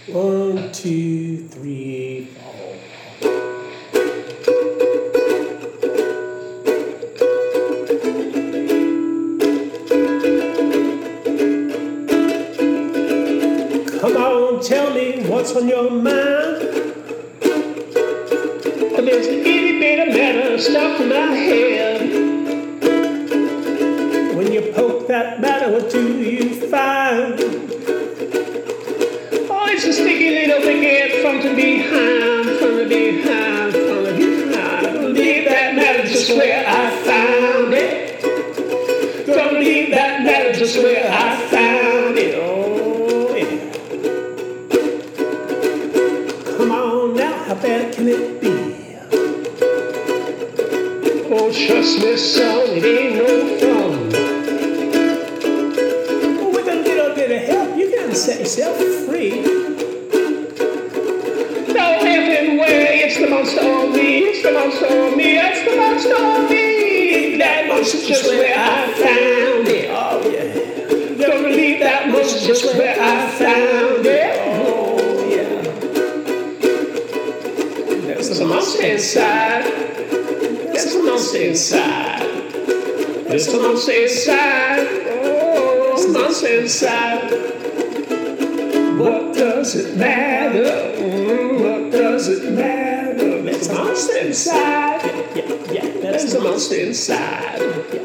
One, two, three, four. Come on, tell me what's on your mind. There's an itty bitty matter stuck in my head. When you poke that matter, what do you find? Oh, it's a sticky little wicket from the behind, from the behind, from the behind. Don't leave that matter just where I found it. Don't leave that matter just where I found it. Oh, yeah. Come on now, how bad can it be? Oh, trust me, son, it ain't no fun. Oh, with a little bit of help, you can set yourself free. No effing way, it's the monster on me, it's the monster on me, it's the monster on me. That monster's just where I found it. Oh, yeah. Don't believe that monster's just where I found it. Oh, yeah. There's a monster inside. There's a monster inside. There's a monster inside. Oh, there's a monster inside. What does it matter? What does it matter? There's a monster inside. Yeah, there's a monster inside.